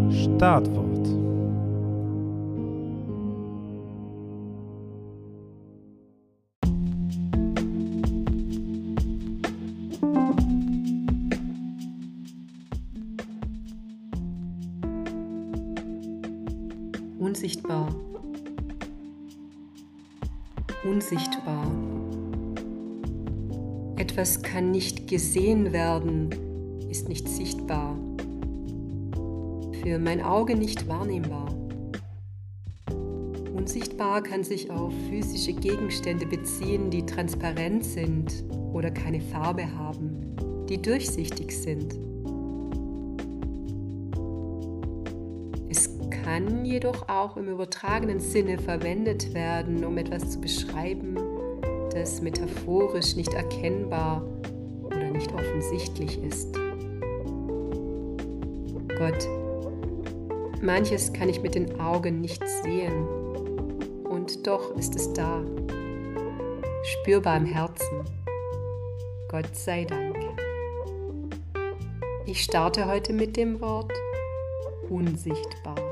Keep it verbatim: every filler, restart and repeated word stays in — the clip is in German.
Startwort. Unsichtbar. Unsichtbar. Etwas kann nicht gesehen werden, ist nicht sichtbar. Für mein Auge nicht wahrnehmbar. Unsichtbar kann sich auf physische Gegenstände beziehen, die transparent sind oder keine Farbe haben, die durchsichtig sind. Es kann jedoch auch im übertragenen Sinne verwendet werden, um etwas zu beschreiben, das metaphorisch nicht erkennbar oder nicht offensichtlich ist. Gott, manches kann ich mit den Augen nicht sehen, und doch ist es da, spürbar im Herzen. Gott sei Dank. Ich starte heute mit dem Wort unsichtbar.